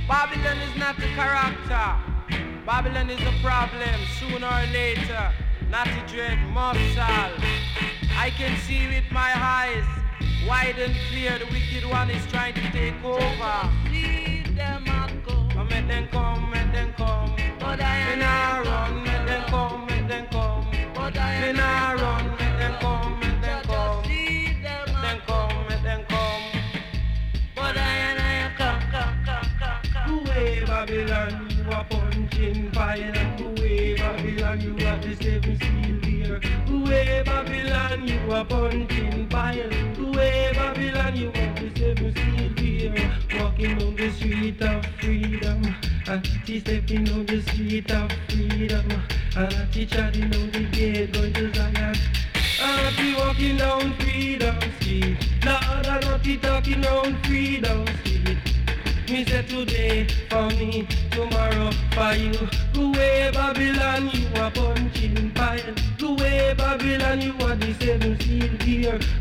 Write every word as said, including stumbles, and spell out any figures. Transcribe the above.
Babylon is not the character. Babylon is the problem. Sooner or later, Natty Dread must solve. I can see with my eyes, wide and clear, the wicked one is trying to take over. Lead them and go. Come, let them come, let them come. But I Me nah run, let them come, let them come. But I Me nah run, let them come, let them come. Just lead them Let them come, let them come. But I and I come, come, come, come, come. Away Babylon, you are punching fire. Away Babylon, you are the seven seal beer. Away Babylon, you are punching fire. Away Babylon, you are the seven seal beer. Walking on the street of freedom, and she's stepping on the street of freedom, and she's chatting on the gate going to Zion. And she walking down Freedom Street. Lord, I'm not talking down Freedom Street. Me say today for me, tomorrow for you. Go away Babylon, you are punching fire. Go away Babylon, you are the seven seal here.